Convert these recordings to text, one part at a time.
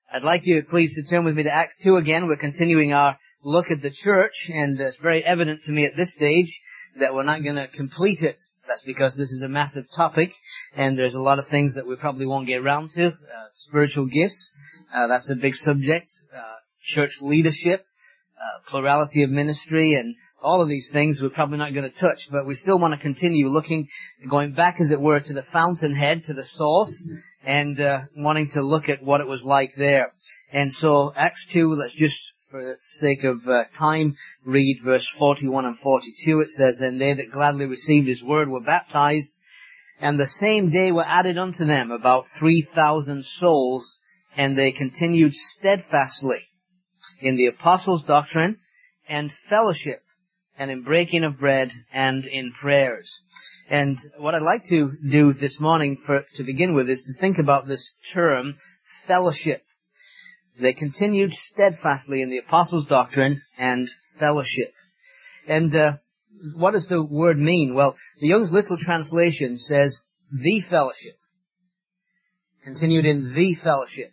I'd like you, please, to turn with me to Acts 2 again. We're continuing our look at the church, and it's very evident to me at this stage that we're not going to complete it. That's because this is a massive topic, and there's a lot of things that we probably won't get around to. Spiritual gifts, that's a big subject. Church leadership, plurality of ministry, and all of these things we're probably not going to touch, but we still want to continue looking, going back, as it were, to the fountainhead, to the source, and wanting to look at what it was like there. And so, Acts 2, let's just, for the sake of time, read verse 41 and 42. It says, "Then they that gladly received his word were baptized, and the same day were added unto them about 3,000 souls, and they continued steadfastly in the apostles' doctrine and fellowship, and in breaking of bread, and in prayers." And what I'd like to do this morning to begin with is to think about this term, fellowship. They continued steadfastly in the apostles' doctrine and fellowship. And what does the word mean? Well, the Young's Little Translation says, the fellowship. Continued in the fellowship.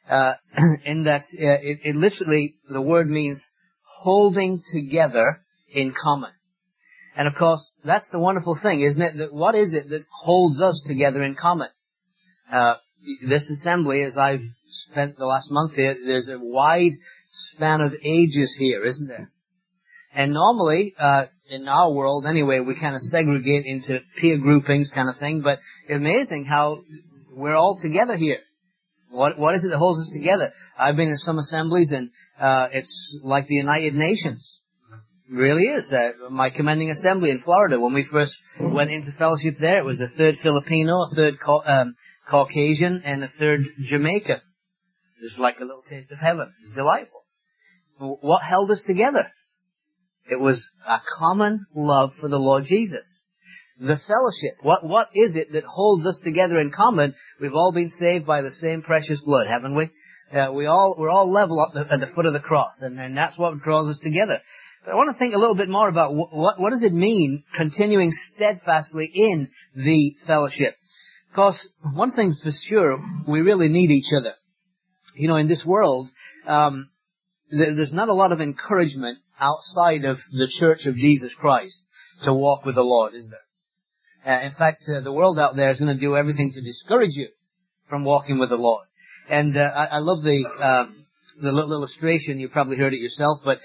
In that, it literally, the word means holding together in common. And of course, that's the wonderful thing, isn't it? That what is it that holds us together in common? This assembly, as I've spent the last month here, there's a wide span of ages here, isn't there? And normally, in our world anyway, we kind of segregate into peer groupings kind of thing, but it's amazing how we're all together here. What is it that holds us together? I've been in some assemblies, and it's like the United Nations. It really is. My commending assembly in Florida, when we first went into fellowship there, it was a third Filipino, a third Caucasian, and a third Jamaican. It was like a little taste of heaven. It was delightful. What held us together? It was a common love for the Lord Jesus. The fellowship. What is it that holds us together in common? We've all been saved by the same precious blood, haven't we? We're all level up at the foot of the cross, and that's what draws us together. But I want to think a little bit more about what does it mean continuing steadfastly in the fellowship. Because one thing for sure, we really need each other. You know, in this world, there's not a lot of encouragement outside of the Church of Jesus Christ to walk with the Lord, is there? In fact, the world out there is going to do everything to discourage you from walking with the Lord. And I love the little illustration. You probably heard it yourself, but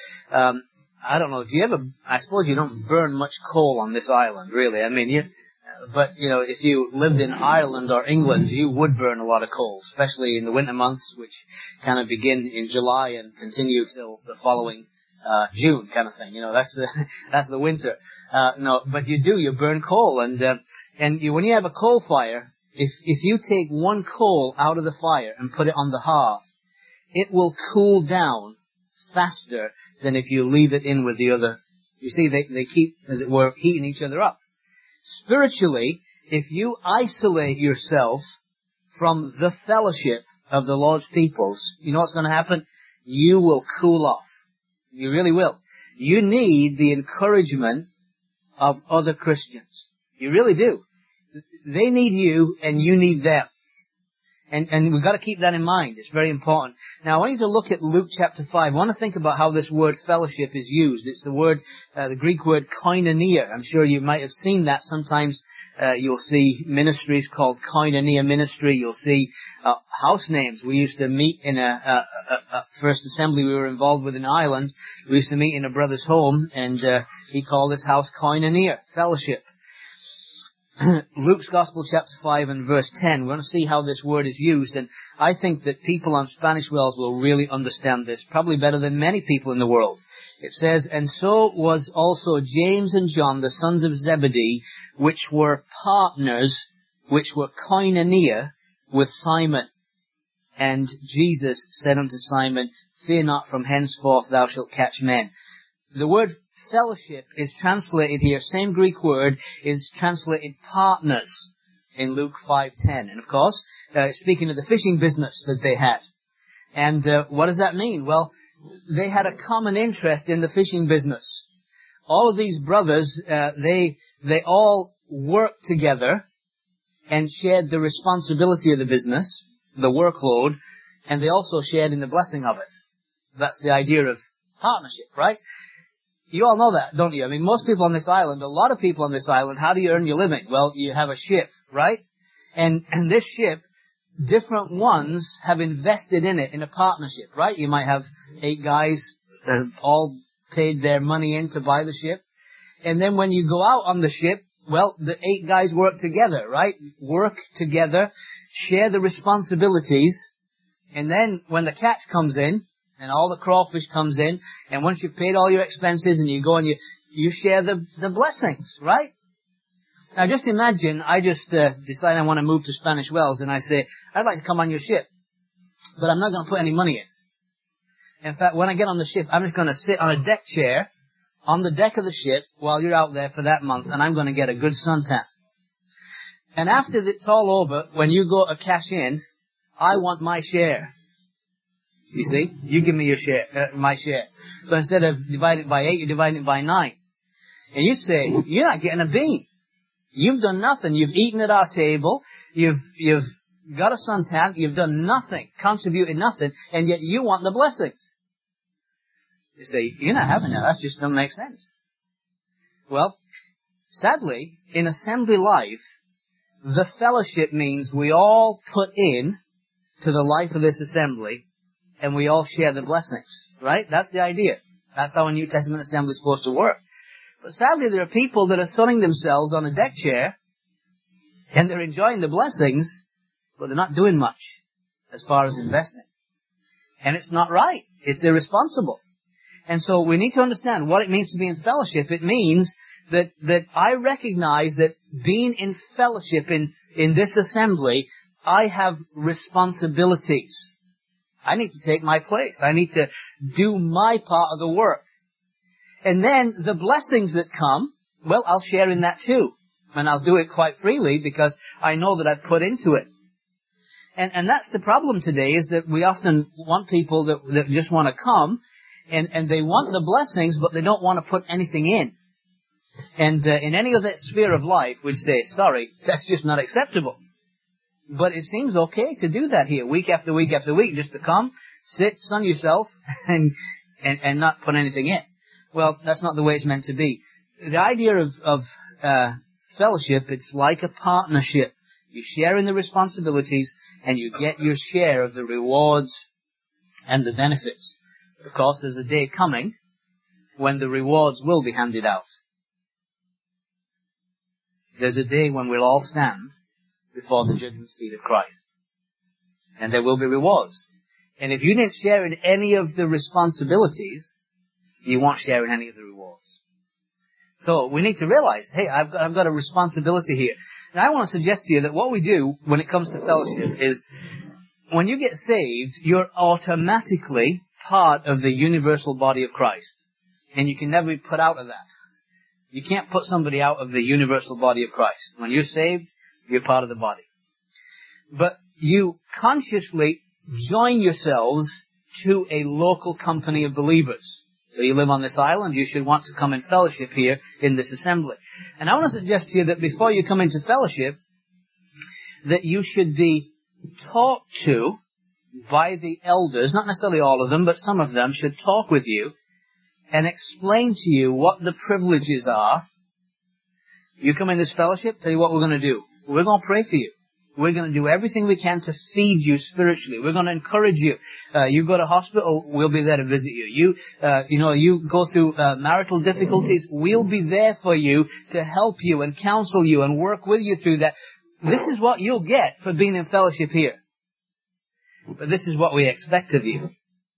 I don't know. I suppose you don't burn much coal on this island, really. I mean, but if you lived in Ireland or England, you would burn a lot of coal, especially in the winter months, which kind of begin in July and continue till the following June, kind of thing. That's the winter. No, but you burn coal, and when you have a coal fire, if you take one coal out of the fire and put it on the hearth, it will cool down faster than if you leave it in with the other. You see, they keep, as it were, heating each other up. Spiritually, if you isolate yourself from the fellowship of the Lord's peoples, you know what's going to happen? You will cool off. You really will. You need the encouragement of other Christians. You really do. They need you, and you need them. And we've got to keep that in mind. It's very important. Now, I want you to look at Luke chapter 5. I want to think about how this word fellowship is used. It's the Greek word koinonia. I'm sure you might have seen that. Sometimes you'll see ministries called koinonia ministry. You'll see house names. We used to meet in a first assembly we were involved with in Ireland. We used to meet in a brother's home, and he called his house koinonia, fellowship. Luke's Gospel chapter 5 and verse 10. We're going to see how this word is used, and I think that people on Spanish Wells will really understand this, probably better than many people in the world. It says, "And so was also James and John, the sons of Zebedee, which were partners, which were koinonia, with Simon. And Jesus said unto Simon, Fear not, from henceforth thou shalt catch men." The word fellowship is translated here, same Greek word, is translated partners in Luke 5:10. And of course, speaking of the fishing business that they had. And what does that mean? Well, they had a common interest in the fishing business. All of these brothers, they all worked together and shared the responsibility of the business, the workload, and they also shared in the blessing of it. That's the idea of partnership, right? You all know that, don't you? I mean, most people on this island, a lot of people on this island, how do you earn your living? Well, you have a ship, right? And this ship, different ones have invested in it in a partnership, right? You might have 8 guys all paid their money in to buy the ship. And then when you go out on the ship, well, the 8 guys work together, right? Work together, share the responsibilities, and then when the catch comes in, and all the crawfish comes in, and once you've paid all your expenses, and you go and you share the blessings, right? Now just imagine, I just decide I want to move to Spanish Wells, and I say, I'd like to come on your ship, but I'm not going to put any money in. In fact, when I get on the ship, I'm just going to sit on a deck chair, on the deck of the ship, while you're out there for that month, and I'm going to get a good suntan. And after it's all over, when you go to cash in, I want my share. You see? You give me your share, my share. So instead of dividing it by 8, you divide it by 9. And you say, you're not getting a bean. You've done nothing. You've eaten at our table. You've got a suntan. You've done nothing, contributed nothing, and yet you want the blessings. You say, you're not having that. That just doesn't make sense. Well, sadly, in assembly life, the fellowship means we all put in to the life of this assembly, and we all share the blessings, right? That's the idea. That's how a New Testament assembly is supposed to work. But sadly, there are people that are sunning themselves on a deck chair, and they're enjoying the blessings, but they're not doing much as far as investing. And it's not right. It's irresponsible. And so we need to understand what it means to be in fellowship. It means that I recognize that being in fellowship in this assembly, I have responsibilities. I need to take my place. I need to do my part of the work. And then the blessings that come, well, I'll share in that too. And I'll do it quite freely because I know that I've put into it. And that's the problem today, is that we often want people that just want to come and they want the blessings, but they don't want to put anything in. And in any other sphere of life, we'd say, sorry, that's just not acceptable. But it seems okay to do that here, week after week after week, just to come, sit, sun yourself, and not put anything in. Well, that's not the way it's meant to be. The idea of fellowship, it's like a partnership. You share in the responsibilities, and you get your share of the rewards and the benefits. Of course, there's a day coming when the rewards will be handed out. There's a day when we'll all stand before the judgment seat of Christ. And there will be rewards. And if you didn't share in any of the responsibilities, you won't share in any of the rewards. So we need to realize, hey, I've got a responsibility here. And I want to suggest to you that what we do when it comes to fellowship is, when you get saved, you're automatically part of the universal body of Christ. And you can never be put out of that. You can't put somebody out of the universal body of Christ. When you're saved, you're part of the body. But you consciously join yourselves to a local company of believers. So you live on this island, you should want to come in fellowship here in this assembly. And I want to suggest to you that before you come into fellowship, that you should be talked to by the elders, not necessarily all of them, but some of them should talk with you and explain to you what the privileges are. You come in this fellowship, tell you what we're going to do. We're going to pray for you. We're going to do everything we can to feed you spiritually. We're going to encourage you. You go to hospital, we'll be there to visit you. You go through marital difficulties, we'll be there for you to help you and counsel you and work with you through that. This is what you'll get for being in fellowship here. But this is what we expect of you.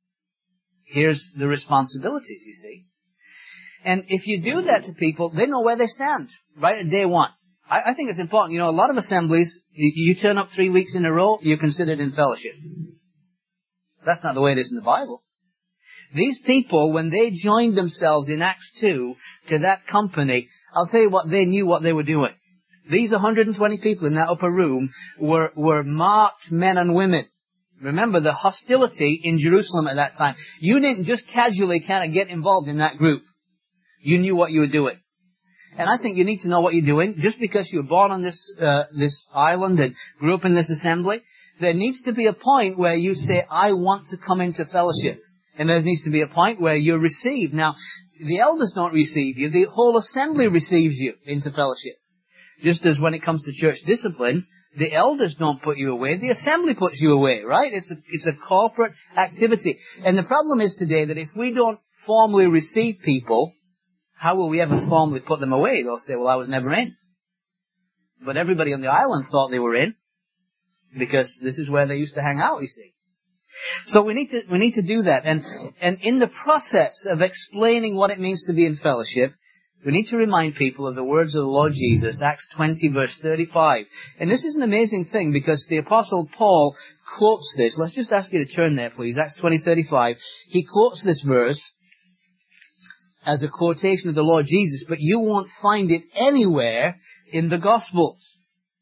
Here's the responsibilities, you see. And if you do that to people, they know where they stand, right at day one. I think it's important. A lot of assemblies, you turn up 3 weeks in a row, you're considered in fellowship. That's not the way it is in the Bible. These people, when they joined themselves in Acts 2 to that company, I'll tell you what, they knew what they were doing. These 120 people in that upper room were marked men and women. Remember the hostility in Jerusalem at that time. You didn't just casually kind of get involved in that group. You knew what you were doing. And I think you need to know what you're doing. Just because you were born on this island and grew up in this assembly, there needs to be a point where you say, I want to come into fellowship. And there needs to be a point where you're received. Now, the elders don't receive you. The whole assembly receives you into fellowship. Just as when it comes to church discipline, the elders don't put you away. The assembly puts you away, right? It's a corporate activity. And the problem is today that if we don't formally receive people, how will we ever formally put them away? They'll say, well, I was never in. But everybody on the island thought they were in, because this is where they used to hang out, you see. So we need to do that. And in the process of explaining what it means to be in fellowship, we need to remind people of the words of the Lord Jesus, Acts 20 verse 35. And this is an amazing thing because the Apostle Paul quotes this. Let's just ask you to turn there, please. Acts 20:35. He quotes this verse as a quotation of the Lord Jesus, but you won't find it anywhere in the Gospels.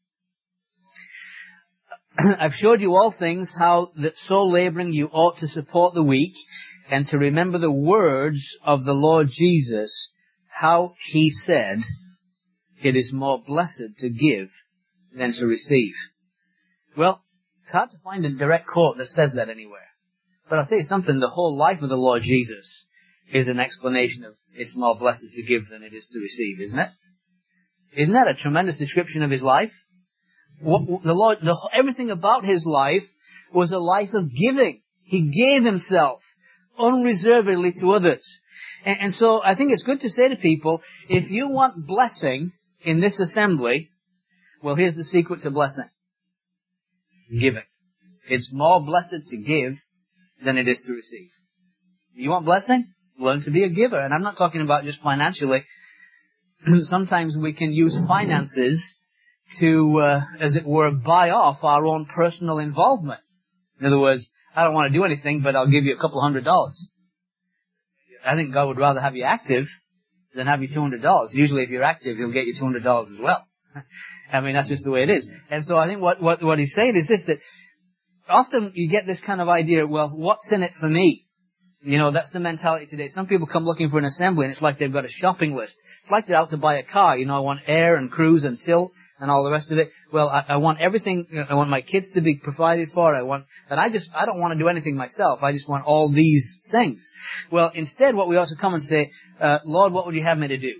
I've showed you all things, how that so laboring you ought to support the weak, and to remember the words of the Lord Jesus, how he said, it is more blessed to give than to receive. Well, it's hard to find a direct quote that says that anywhere. But I'll tell you something, the whole life of the Lord Jesus is an explanation of it's more blessed to give than it is to receive, isn't it? Isn't that a tremendous description of his life? Everything about his life was a life of giving. He gave himself unreservedly to others. And so I think it's good to say to people, if you want blessing in this assembly, well, here's the secret to blessing. Giving. It's more blessed to give than it is to receive. You want blessing? Learn to be a giver. And I'm not talking about just financially. Sometimes we can use finances to, as it were, buy off our own personal involvement. In other words, I don't want to do anything, but I'll give you $200. I think God would rather have you active than have you $200. Usually if you're active, He'll get you $200 as well. I mean, that's just the way it is. And so I think what he's saying is this, that often you get this kind of idea, well, what's in it for me? You know, that's the mentality today. Some people come looking for an assembly and it's like they've got a shopping list. It's like they're out to buy a car. You know, I want air and cruise and tilt and all the rest of it. Well, I want everything. I want my kids to be provided for. I don't want to do anything myself. I just want all these things. Well, instead, what we ought to come and say, Lord, what would you have me to do?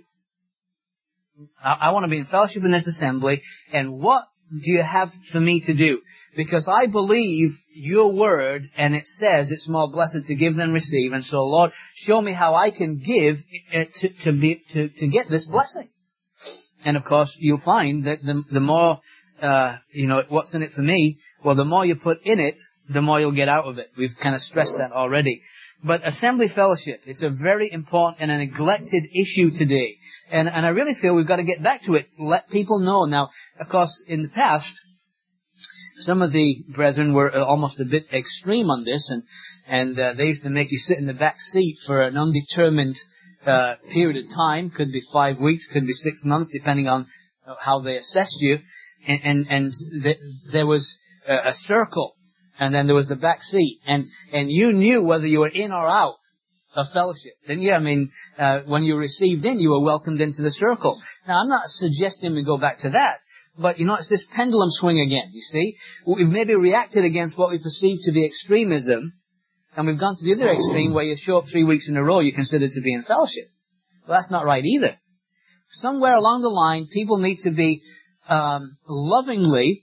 I want to be in fellowship in this assembly, and what do you have for me to do? Because I believe your word, and it says it's more blessed to give than receive. And so, Lord, show me how I can give to get this blessing. And of course, you'll find that the more, what's in it for me, well, the more you put in it, the more you'll get out of it. We've kind of stressed that already. But assembly fellowship, it's a very important and a neglected issue today. And I really feel we've got to get back to it. Let people know. Now, of course, in the past, some of the brethren were almost a bit extreme on this, and they used to make you sit in the back seat for an undetermined period of time. Could be 5 weeks, could be 6 months, depending on how they assessed you. And there was a circle, and then there was the back seat, and you knew whether you were in or out of fellowship, didn't you? I mean, when you received in, you were welcomed into the circle. Now, I'm not suggesting we go back to that, but, it's this pendulum swing again, you see. We've maybe reacted against what we perceive to be extremism, and we've gone to the other extreme where you show up 3 weeks in a row, you're considered to be in fellowship. Well, that's not right either. Somewhere along the line, people need to be lovingly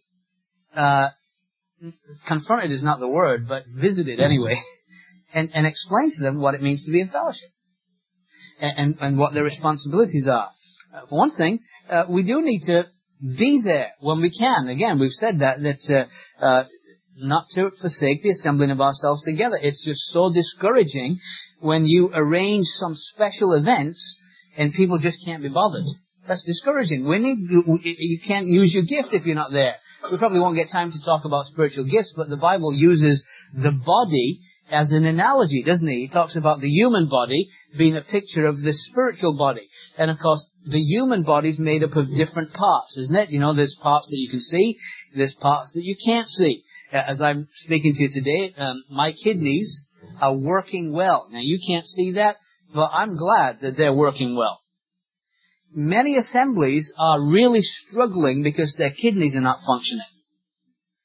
confronted is not the word, but visited anyway, and explain to them what it means to be in fellowship, and what their responsibilities are. For one thing, we do need to be there when we can. Again, we've said that not to forsake the assembling of ourselves together. It's just so discouraging when you arrange some special events and people just can't be bothered. That's discouraging. You can't use your gift if you're not there. We probably won't get time to talk about spiritual gifts, but the Bible uses the body as an analogy, doesn't he? He talks about the human body being a picture of the spiritual body. And of course, the human body is made up of different parts, isn't it? There's parts that you can see, there's parts that you can't see. As I'm speaking to you today, my kidneys are working well. Now, you can't see that, but I'm glad that they're working well. Many assemblies are really struggling because their kidneys are not functioning.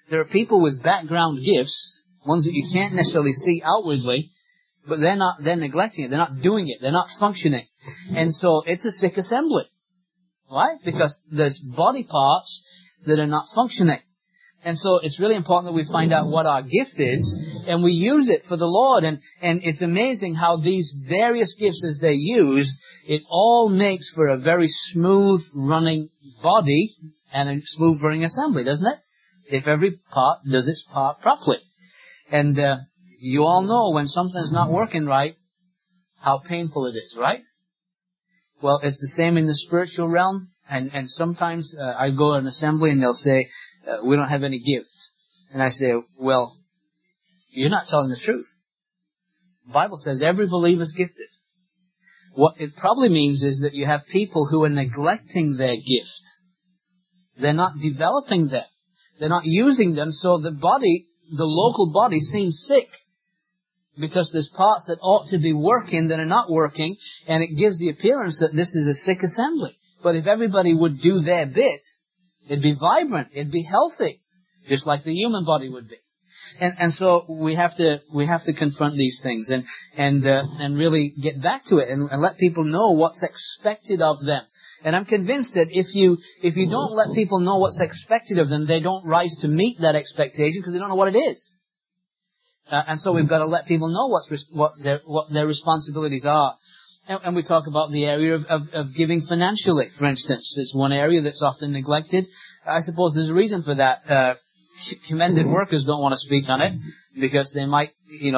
There are people with background gifts, ones that you can't necessarily see outwardly, but they're neglecting it. They're not doing it. They're not functioning. And so it's a sick assembly. Why? Because there's body parts that are not functioning. And so it's really important that we find out what our gift is, and we use it for the Lord. And it's amazing how these various gifts, as they're used, it all makes for a very smooth running body and a smooth running assembly, doesn't it? If every part does its part properly. And you all know when something's not working right, how painful it is, right? Well, it's the same in the spiritual realm. And sometimes I go to an assembly and they'll say, we don't have any gift. And I say, well, you're not telling the truth. The Bible says every believer is gifted. What it probably means is that you have people who are neglecting their gift. They're not developing them. They're not using them, so the local body seems sick. Because there's parts that ought to be working that are not working, and it gives the appearance that this is a sick assembly. But if everybody would do their bit, it'd be vibrant, it'd be healthy, just like the human body would be. And so we have to confront these things and really get back to it and let people know what's expected of them. And I'm convinced that if you don't let people know what's expected of them, they don't rise to meet that expectation because they don't know what it is. And so we've got to let people know what their responsibilities are. And we talk about the area of giving financially, for instance. It's one area that's often neglected. I suppose there's a reason for that. Commended workers don't want to speak on it because they might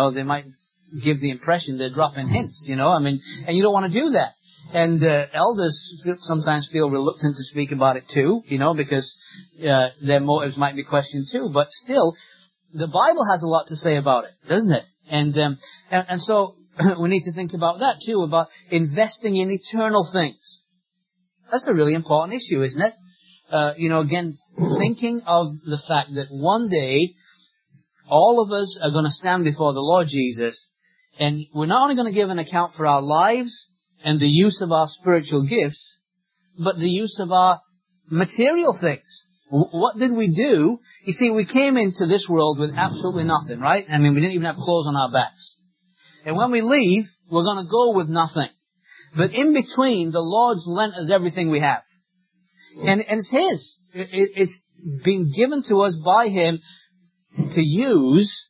give the impression they're dropping hints, and you don't want to do that. And elders sometimes feel reluctant to speak about it too, because their motives might be questioned too. But still, the Bible has a lot to say about it, doesn't it? And so we need to think about that too, about investing in eternal things. That's a really important issue, isn't it? Again, thinking of the fact that one day all of us are going to stand before the Lord Jesus, and we're not only going to give an account for our lives and the use of our spiritual gifts, but the use of our material things. What did we do? You see, we came into this world with absolutely nothing, right? We didn't even have clothes on our backs. And when we leave, we're going to go with nothing. But in between, the Lord's lent us everything we have. And it's His. It's been given to us by Him to use,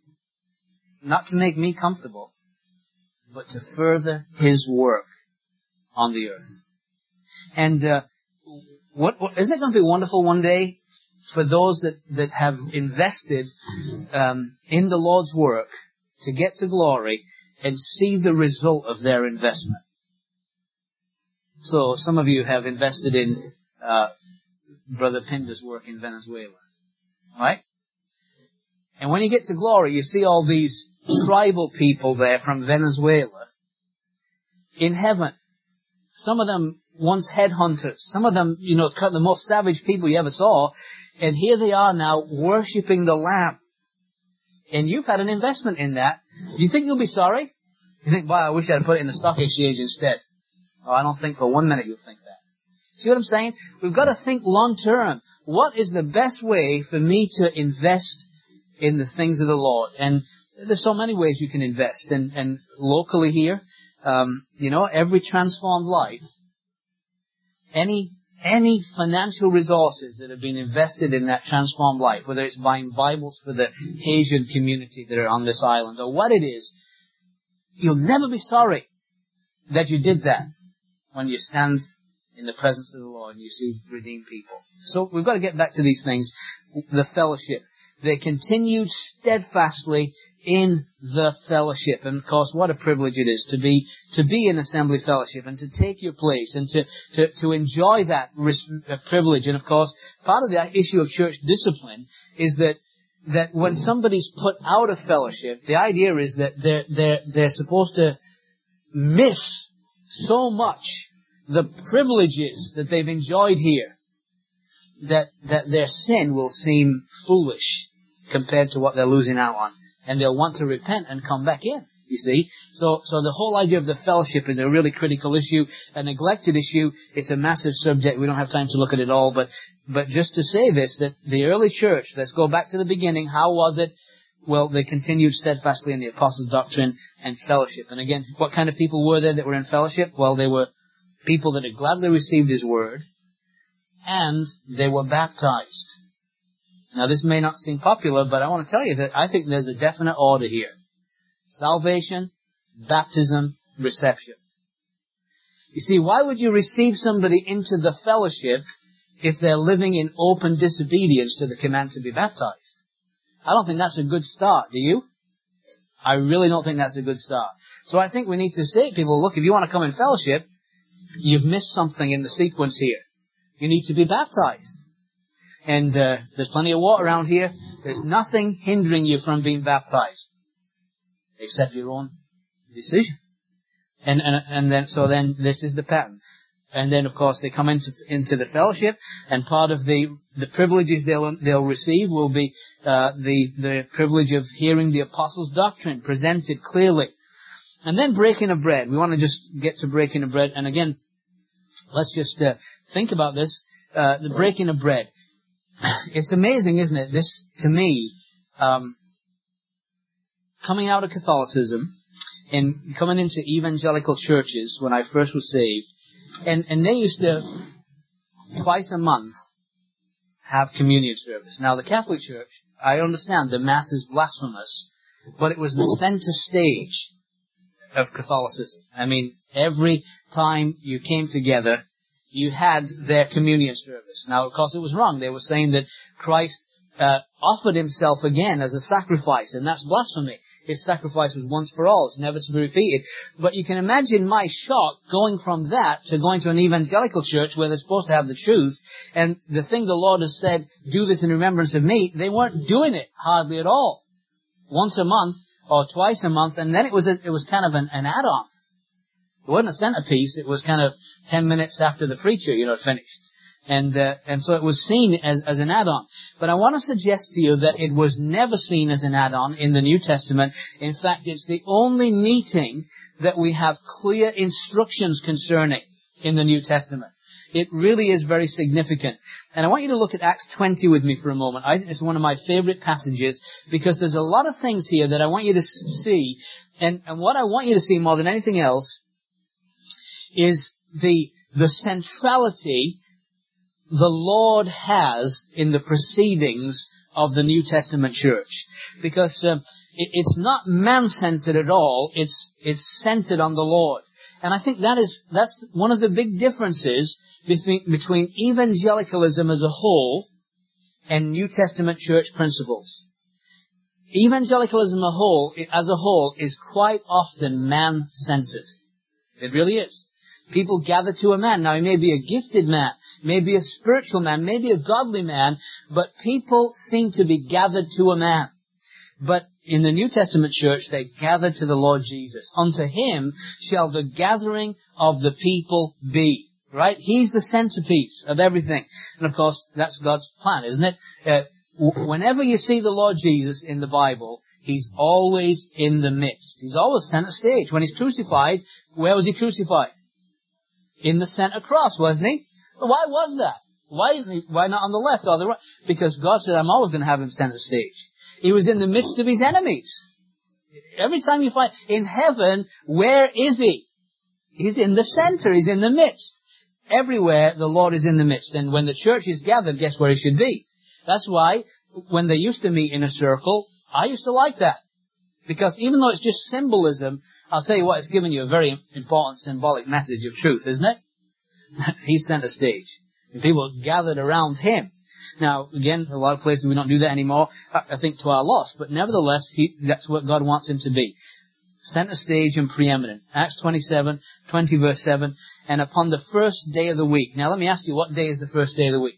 not to make me comfortable, but to further His work on the earth. And isn't it going to be wonderful one day for those that have invested in the Lord's work to get to glory and see the result of their investment? So some of you have invested in Brother Pinder's work in Venezuela, right? And when you get to glory, you see all these tribal people there from Venezuela in heaven. Some of them once headhunters. Some of them, the most savage people you ever saw. And here they are now worshipping the Lamb. And you've had an investment in that. Do you think you'll be sorry? You think, wow, I wish I'd put it in the stock exchange instead. Oh, I don't think for 1 minute you'll think that. See what I'm saying? We've got to think long term. What is the best way for me to invest in the things of the Lord? And there's so many ways you can invest. And locally here, every transformed life, any financial resources that have been invested in that transformed life, whether it's buying Bibles for the Haitian community that are on this island or what it is, you'll never be sorry that you did that when you stand in the presence of the Lord and you see redeemed people. So we've got to get back to these things. The fellowship. They continued steadfastly in the fellowship. And of course, what a privilege it is to be in assembly fellowship and to take your place and to enjoy that privilege. And of course, part of the issue of church discipline is that when somebody's put out of fellowship, the idea is that they're supposed to miss so much the privileges that they've enjoyed here that their sin will seem foolish compared to what they're losing out on. And they'll want to repent and come back in. You see? So the whole idea of the fellowship is a really critical issue, a neglected issue. It's a massive subject. We don't have time to look at it all, but just to say this, that the early church, let's go back to the beginning. How was it? Well, they continued steadfastly in the apostles' doctrine and fellowship. And again, what kind of people were there that were in fellowship? Well, they were people that had gladly received His Word, and they were baptized. Now, this may not seem popular, but I want to tell you that I think there's a definite order here. Salvation, baptism, reception. You see, why would you receive somebody into the fellowship if they're living in open disobedience to the command to be baptized? I don't think that's a good start, do you? I really don't think that's a good start. So I think we need to say to people, look, if you want to come in fellowship, you've missed something in the sequence here. You need to be baptized. And there's plenty of water around here. There's nothing hindering you from being baptized, except your own decision. And then this is the pattern. And then, of course, they come into the fellowship, and part of the privileges they'll receive will be the privilege of hearing the apostles' doctrine presented clearly. And then breaking of bread. We want to just get to breaking of bread. And again, let's just think about this. The breaking of bread. It's amazing, isn't it? This, to me, coming out of Catholicism and coming into evangelical churches when I first was saved, and they used to, twice a month, have communion service. Now, the Catholic Church, I understand the Mass is blasphemous, but it was the center stage of Catholicism. I mean, every time you came together, you had their communion service. Now, of course, it was wrong. They were saying that Christ offered Himself again as a sacrifice, and that's blasphemy. His sacrifice was once for all. It's never to be repeated. But you can imagine my shock going from that to going to an evangelical church where they're supposed to have the truth, and the thing the Lord has said, do this in remembrance of me, they weren't doing it hardly at all. Once a month or twice a month, and then it was kind of an add-on. It wasn't a centerpiece. It was kind of 10 minutes after the preacher, finished. And so it was seen as an add-on. But I want to suggest to you that it was never seen as an add-on in the New Testament. In fact, it's the only meeting that we have clear instructions concerning in the New Testament. It really is very significant. And I want you to look at Acts 20 with me for a moment. I think it's one of my favorite passages because there's a lot of things here that I want you to see. And what I want you to see more than anything else is the centrality the Lord has in the proceedings of the New Testament church. Because it's not man-centered at all. It's centered on the Lord. And I think that's one of the big differences between evangelicalism as a whole and New Testament church principles. Evangelicalism as a whole is quite often man-centered. It really is. People gather to a man. Now, he may be a gifted man, maybe a spiritual man, maybe a godly man, but people seem to be gathered to a man. But in the New Testament church, they gather to the Lord Jesus. Unto Him shall the gathering of the people be. Right? He's the centerpiece of everything. And of course, that's God's plan, isn't it? Whenever you see the Lord Jesus in the Bible, He's always in the midst. He's always center stage. When He's crucified, where was He crucified? In the center cross, wasn't He? Why was that? Why not on the left or the right? Because God said, I'm always going to have Him center stage. He was in the midst of His enemies. Every time you find, in heaven, where is He? He's in the center. He's in the midst. Everywhere, the Lord is in the midst. And when the church is gathered, guess where He should be? That's why, when they used to meet in a circle, I used to like that. Because even though it's just symbolism, I'll tell you what, it's given you a very important symbolic message of truth, isn't it? He's center stage. And people gathered around Him. Now, again, a lot of places we don't do that anymore, I think to our loss. But nevertheless, that's what God wants Him to be. Center stage and preeminent. Acts 20 verse 7. And upon the first day of the week. Now let me ask you, what day is the first day of the week?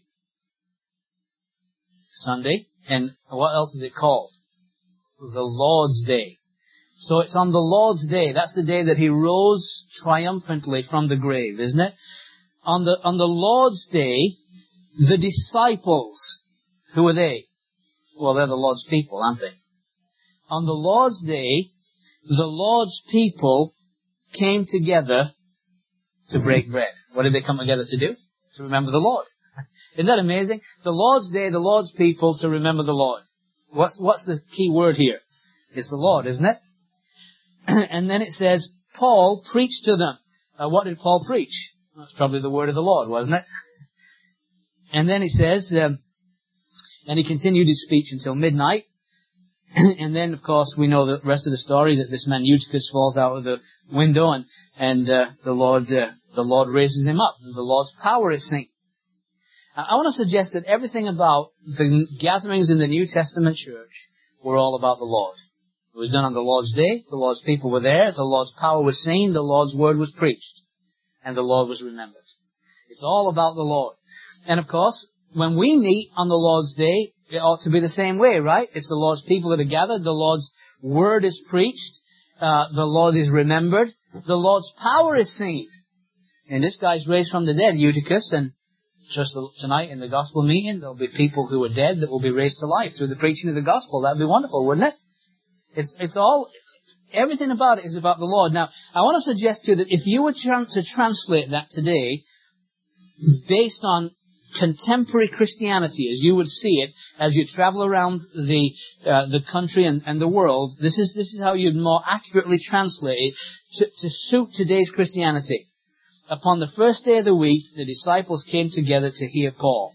Sunday. And what else is it called? The Lord's Day. So it's on the Lord's Day. That's the day that He rose triumphantly from the grave, isn't it? On the Lord's Day, the disciples, who are they? Well, they're the Lord's people, aren't they? On the Lord's Day, the Lord's people came together to break bread. What did they come together to do? To remember the Lord. Isn't that amazing? The Lord's Day, the Lord's people to remember the Lord. What's the key word here? It's the Lord, isn't it? And then it says, Paul preached to them. What did Paul preach? That's probably the word of the Lord, wasn't it? And then it says, and he continued his speech until midnight. And then, of course, we know the rest of the story, that this man Eutychus falls out of the window, and the Lord raises him up. The Lord's power is seen. I want to suggest that everything about the gatherings in the New Testament church were all about the Lord. It was done on the Lord's Day. The Lord's people were there. The Lord's power was seen. The Lord's word was preached. And the Lord was remembered. It's all about the Lord. And of course, when we meet on the Lord's Day, it ought to be the same way, right? It's the Lord's people that are gathered. The Lord's word is preached. The Lord is remembered. The Lord's power is seen. And this guy's raised from the dead, Eutychus, and just tonight in the gospel meeting, there'll be people who are dead that will be raised to life through the preaching of the gospel. That'd be wonderful, wouldn't it? It's all, everything about it is about the Lord. Now, I want to suggest to you that if you were to translate that today, based on contemporary Christianity, as you would see it, as you travel around the country and the world, this is how you'd more accurately translate it to suit today's Christianity. Upon the first day of the week, the disciples came together to hear Paul.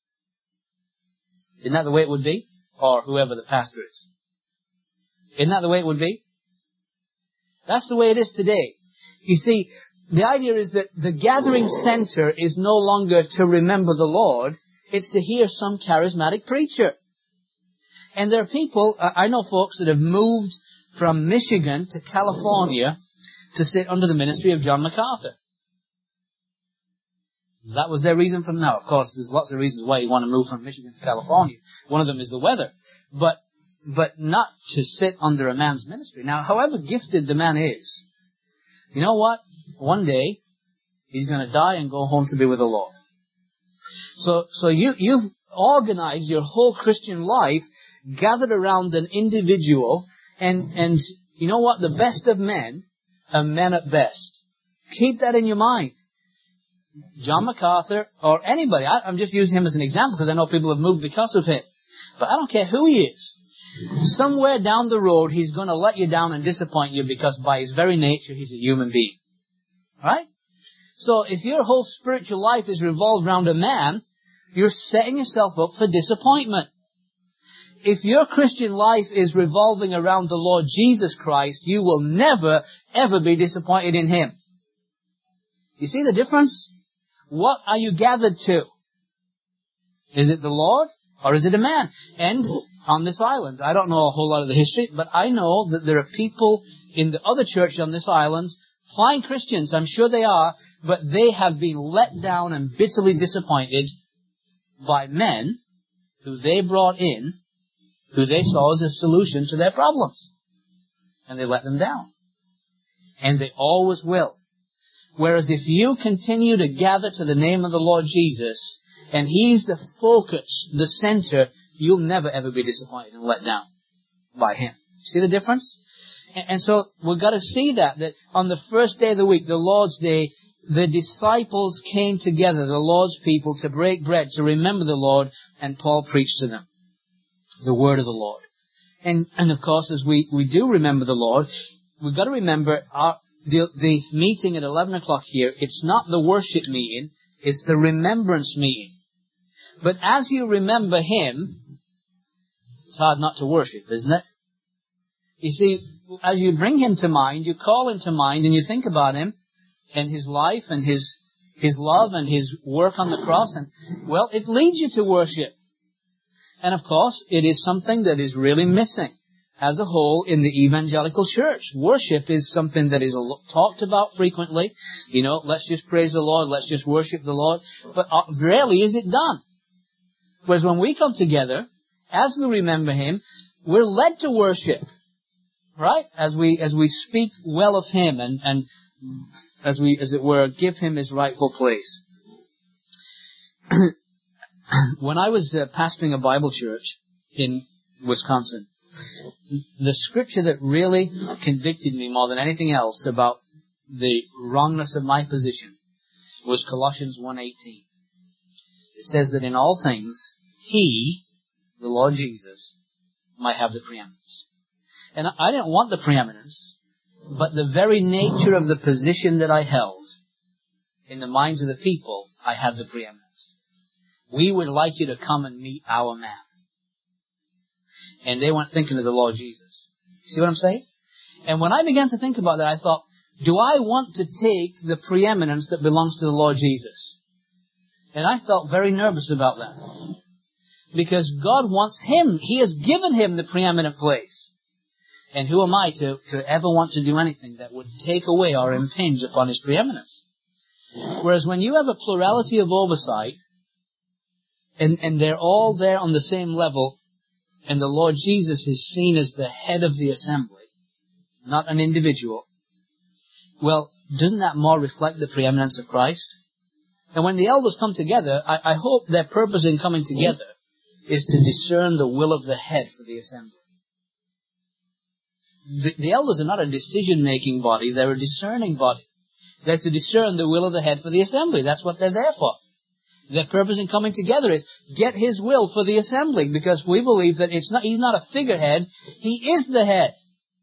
Isn't that the way it would be? Or whoever the pastor is. Isn't that the way it would be? That's the way it is today. You see, the idea is that the gathering center is no longer to remember the Lord. It's to hear some charismatic preacher. And there are people, I know folks that have moved from Michigan to California to sit under the ministry of John MacArthur. That was their reason from now. Of course, there's lots of reasons why you want to move from Michigan to California. One of them is the weather. But not to sit under a man's ministry. Now, however gifted the man is, you know what? One day, he's going to die and go home to be with the Lord. So you've organized your whole Christian life gathered around an individual, and you know what? The best of men are men at best. Keep that in your mind. John MacArthur, or anybody, I'm just using him as an example because I know people have moved because of him. But I don't care who he is. Somewhere down the road, he's going to let you down and disappoint you because by his very nature, he's a human being. Right? So if your whole spiritual life is revolved around a man, you're setting yourself up for disappointment. If your Christian life is revolving around the Lord Jesus Christ, you will never, ever be disappointed in Him. You see the difference? What are you gathered to? Is it the Lord or is it a man? And on this island, I don't know a whole lot of the history, but I know that there are people in the other church on this island, fine Christians, I'm sure they are, but they have been let down and bitterly disappointed by men who they brought in, who they saw as a solution to their problems. And they let them down. And they always will. Whereas if you continue to gather to the name of the Lord Jesus, and He's the focus, the center, you'll never ever be disappointed and let down by Him. See the difference? And so we've got to see that on the first day of the week, the Lord's Day, the disciples came together, the Lord's people, to break bread, to remember the Lord, and Paul preached to them the word of the Lord. And of course, as we do remember the Lord, we've got to remember the meeting at 11 o'clock here, it's not the worship meeting, it's the remembrance meeting. But as you remember Him, it's hard not to worship, isn't it? You see, as you bring Him to mind, you call Him to mind, and you think about Him, and His life, and His love, and His work on the cross, and, well, it leads you to worship. And of course, it is something that is really missing as a whole in the evangelical church. Worship is something that is talked about frequently. You know, let's just praise the Lord, let's just worship the Lord. But rarely is it done. Whereas when we come together, as we remember Him, we're led to worship. Right? As we speak well of Him and as we, as it were, give Him His rightful place. When I was pastoring a Bible church in Wisconsin, The scripture that really convicted me more than anything else about the wrongness of my position was Colossians 1:18. It says that in all things, He, the Lord Jesus, might have the preeminence. And I didn't want the preeminence, but the very nature of the position that I held in the minds of the people, I had the preeminence. We would like you to come and meet our man. And they weren't thinking of the Lord Jesus. See what I'm saying? And when I began to think about that, I thought, do I want to take the preeminence that belongs to the Lord Jesus? And I felt very nervous about that. Because God wants Him. He has given Him the preeminent place. And who am I to ever want to do anything that would take away or impinge upon His preeminence? Whereas when you have a plurality of oversight, and they're all there on the same level, and the Lord Jesus is seen as the head of the assembly, not an individual, well, doesn't that more reflect the preeminence of Christ? And when the elders come together, I hope their purpose in coming together is to discern the will of the head for the assembly. The elders are not a decision-making body, they're a discerning body. They're to discern the will of the head for the assembly. That's what they're there for. Their purpose in coming together is get His will for the assembly, because we believe that He's not a figurehead, He is the head.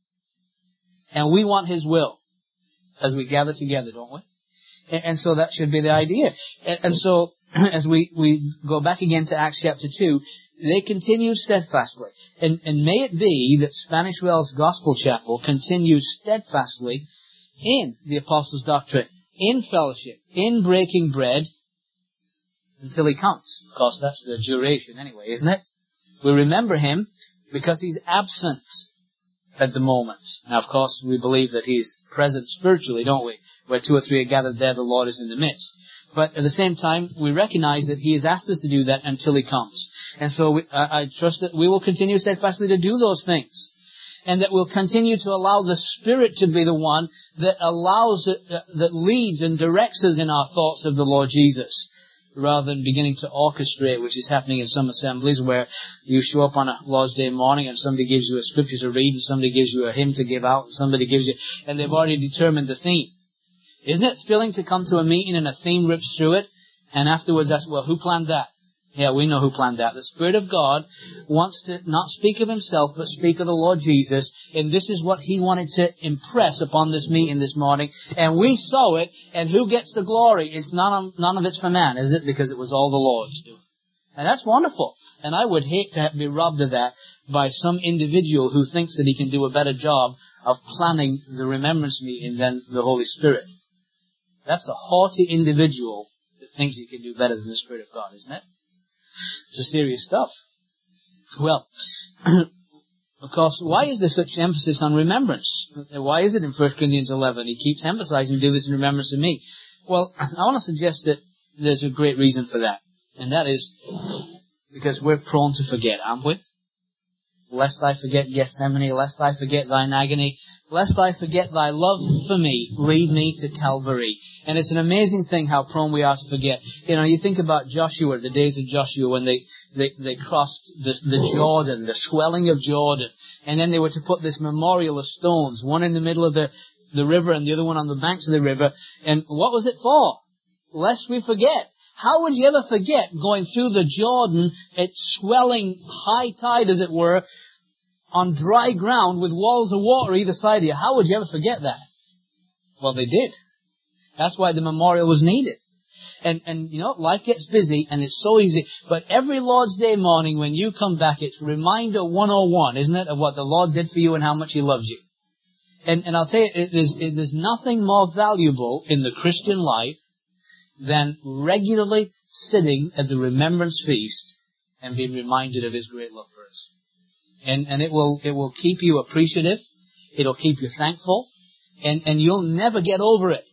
And we want His will as we gather together, don't we? And so that should be the idea. And so, as we go back again to Acts chapter 2, they continued steadfastly. And may it be that Spanish Wells Gospel Chapel continues steadfastly in the Apostles' doctrine, in fellowship, in breaking bread, until He comes. Of course, that's the duration anyway, isn't it? We remember Him because He's absent at the moment. Now, of course, we believe that He's present spiritually, don't we? Where 2 or 3 are gathered there, the Lord is in the midst. But at the same time, we recognize that He has asked us to do that until He comes. And so I trust that we will continue steadfastly to do those things. And that we'll continue to allow the Spirit to be the one that that leads and directs us in our thoughts of the Lord Jesus, rather than beginning to orchestrate, which is happening in some assemblies where you show up on a Lord's Day morning and somebody gives you a scripture to read and somebody gives you a hymn to give out and somebody gives you, and they've already determined the theme. Isn't it thrilling to come to a meeting and a theme rips through it and afterwards ask, well, who planned that? Yeah, we know who planned that. The Spirit of God wants to not speak of Himself, but speak of the Lord Jesus. And this is what He wanted to impress upon this meeting this morning. And we saw it, and who gets the glory? It's none of it's for man, is it? Because it was all the Lord's doing. And that's wonderful. And I would hate to be robbed of that by some individual who thinks that he can do a better job of planning the remembrance meeting than the Holy Spirit. That's a haughty individual that thinks he can do better than the Spirit of God, isn't it? It's serious stuff. Well, of course, why is there such emphasis on remembrance? Why is it in 1 Corinthians 11? He keeps emphasizing, do this in remembrance of me. Well, I want to suggest that there's a great reason for that. And that is because we're prone to forget, aren't we? Lest I forget Gethsemane, lest I forget thine agony, lest I forget thy love for me, lead me to Calvary. And it's an amazing thing how prone we are to forget. You know, you think about Joshua, the days of Joshua, when they crossed the Jordan, the swelling of Jordan. And then they were to put this memorial of stones, one in the middle of the river and the other one on the banks of the river. And what was it for? Lest we forget. How would you ever forget going through the Jordan at swelling high tide, as it were, on dry ground with walls of water either side of you? How would you ever forget that? Well, they did. That's why the memorial was needed. And you know, life gets busy and it's so easy. But every Lord's Day morning when you come back, it's reminder 101, isn't it, of what the Lord did for you and how much He loves you. And I'll tell you, there's nothing more valuable in the Christian life than regularly sitting at the remembrance feast and being reminded of His great love for us. And it will keep you appreciative. It'll keep you thankful. And you'll never get over it.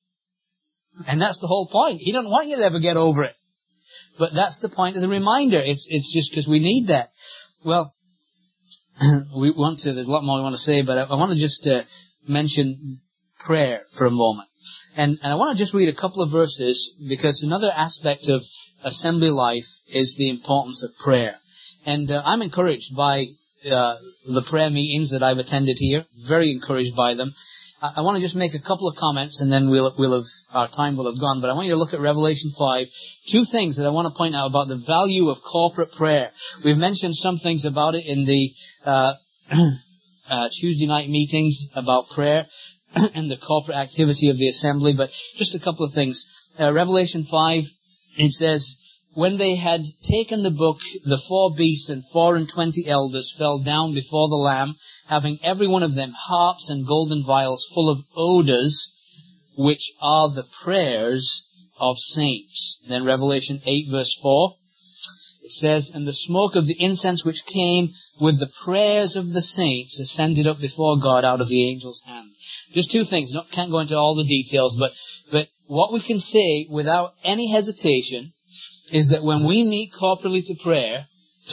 And that's the whole point. He doesn't want you to ever get over it. But that's the point of the reminder. It's just because we need that. Well, there's a lot more we want to say, but I want to just mention prayer for a moment. And I want to just read a couple of verses, because another aspect of assembly life is the importance of prayer. And I'm encouraged by the prayer meetings that I've attended here. Very encouraged by them. I want to just make a couple of comments, and then our time will have gone. But I want you to look at Revelation 5. Two things that I want to point out about the value of corporate prayer. We've mentioned some things about it in the Tuesday night meetings about prayer and the corporate activity of the assembly. But just a couple of things. Revelation 5, it says, when they had taken the book, the 4 beasts and 24 elders fell down before the Lamb, having every one of them harps and golden vials full of odors, which are the prayers of saints. Then Revelation 8 verse 4, it says, and the smoke of the incense which came with the prayers of the saints ascended up before God out of the angel's hand. Just two things. Can't go into all the details, but what we can say without any hesitation is that when we meet corporately to pray,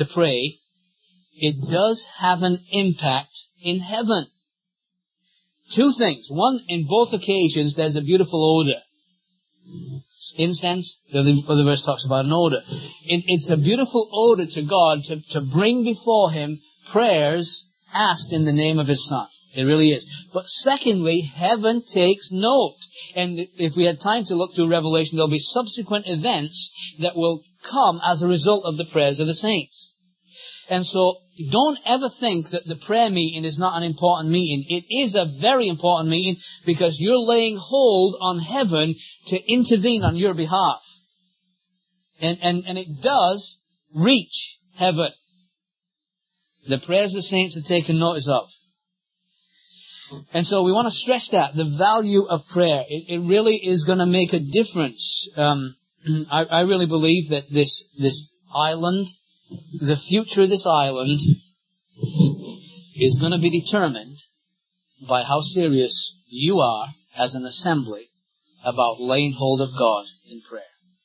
it does have an impact in heaven. Two things. One, in both occasions, there's a beautiful odor. Incense, the other verse talks about an odor. It's a beautiful odor to God to bring before Him prayers asked in the name of His Son. It really is. But secondly, heaven takes note. And if we had time to look through Revelation, there'll be subsequent events that will come as a result of the prayers of the saints. And so, don't ever think that the prayer meeting is not an important meeting. It is a very important meeting because you're laying hold on heaven to intervene on your behalf. And it does reach heaven. The prayers of the saints are taken notice of. And so we want to stress that, the value of prayer. It really is going to make a difference. I really believe that this island, the future of this island, is going to be determined by how serious you are as an assembly about laying hold of God in prayer.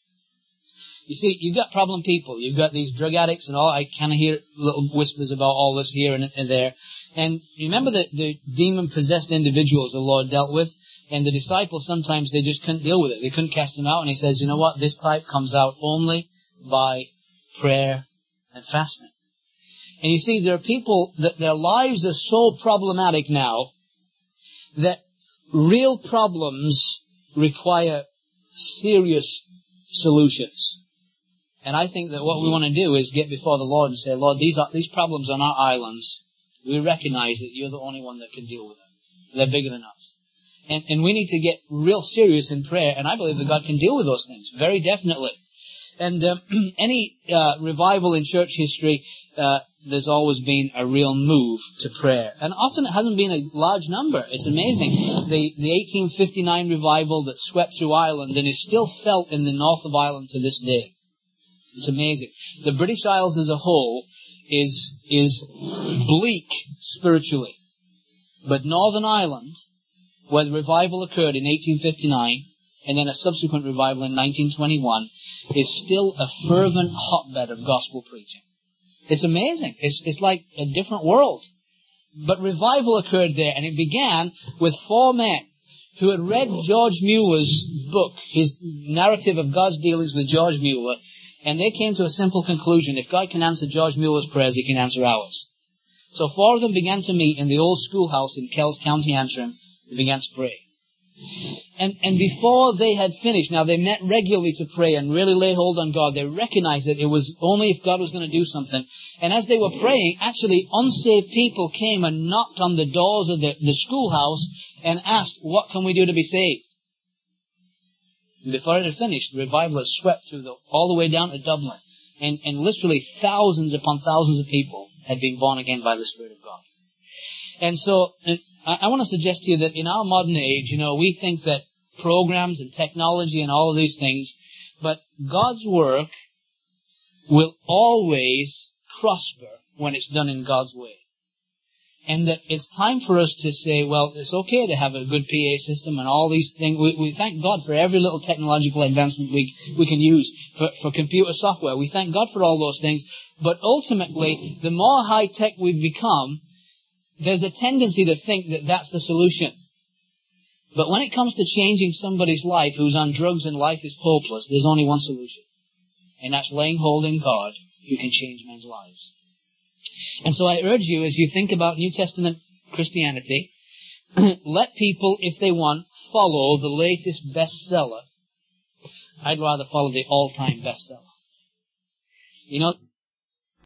You see, you've got problem people. You've got these drug addicts and all. I kind of hear little whispers about all this here and there. And remember the demon-possessed individuals the Lord dealt with? And the disciples, sometimes they just couldn't deal with it. They couldn't cast them out. And He says, you know what? This type comes out only by prayer and fasting. And you see, there are people that their lives are so problematic now that real problems require serious solutions. And I think that what we want to do is get before the Lord and say, Lord, these problems on our islands, we recognize that You're the only one that can deal with them. They're bigger than us. And we need to get real serious in prayer, and I believe that God can deal with those things, very definitely. And any revival in church history, there's always been a real move to prayer. And often it hasn't been a large number. It's amazing. The 1859 revival that swept through Ireland and is still felt in the north of Ireland to this day. It's amazing. The British Isles as a whole is bleak spiritually. But Northern Ireland, where the revival occurred in 1859, and then a subsequent revival in 1921, is still a fervent hotbed of gospel preaching. It's amazing. It's like a different world. But revival occurred there, and it began with 4 men who had read George Mueller's book, his narrative of God's dealings with George Mueller, and they came to a simple conclusion. If God can answer George Mueller's prayers, He can answer ours. So 4 of them began to meet in the old schoolhouse in Kells County, Antrim. They began to pray. And before they had finished, now they met regularly to pray and really lay hold on God. They recognized that it was only if God was going to do something. And as they were praying, actually unsaved people came and knocked on the doors of the schoolhouse and asked, what can we do to be saved? And before it had finished, the revival had swept through all the way down to Dublin. And literally thousands upon thousands of people had been born again by the Spirit of God. And so I want to suggest to you that in our modern age, we think that programs and technology and all of these things, but God's work will always prosper when it's done in God's way. And that it's time for us to say, well, it's okay to have a good PA system and all these things. We thank God for every little technological advancement we can use for computer software. We thank God for all those things. But ultimately, the more high-tech we've become, there's a tendency to think that that's the solution. But when it comes to changing somebody's life who's on drugs and life is hopeless, there's only one solution. And that's laying hold in God who can change men's lives. And so I urge you, as you think about New Testament Christianity, let people, if they want, follow the latest bestseller. I'd rather follow the all-time bestseller. You know,